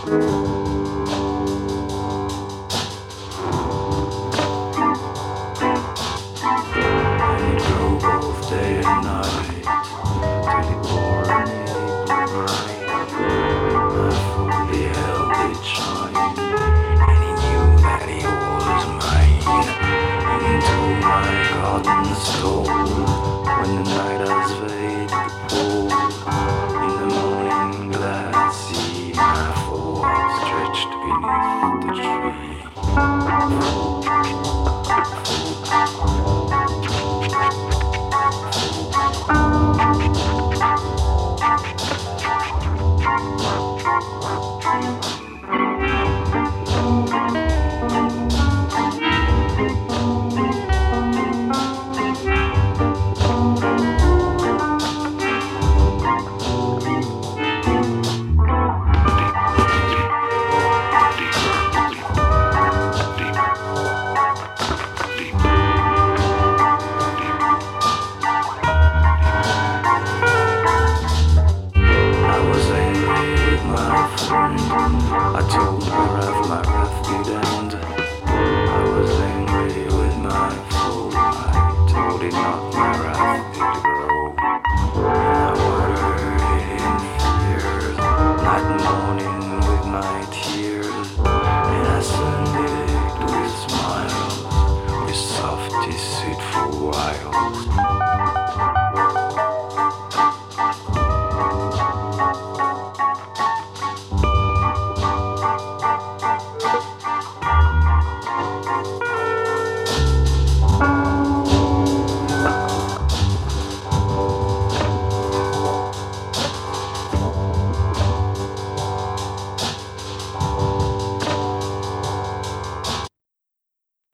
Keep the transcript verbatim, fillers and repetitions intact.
And it go both day and night till it bore me bright. I fully held it shine, and he knew that it was mine. Into my garden stole when the night has veiled the pole. In the morning glad see my full stretched beneath the tree. I told her of my wrath did end. I was angry with my foe. I told it not my wrath did grow. I watered it in fears, night and morning with my tears. And I sent it with smiles, with soft deceitful wiles.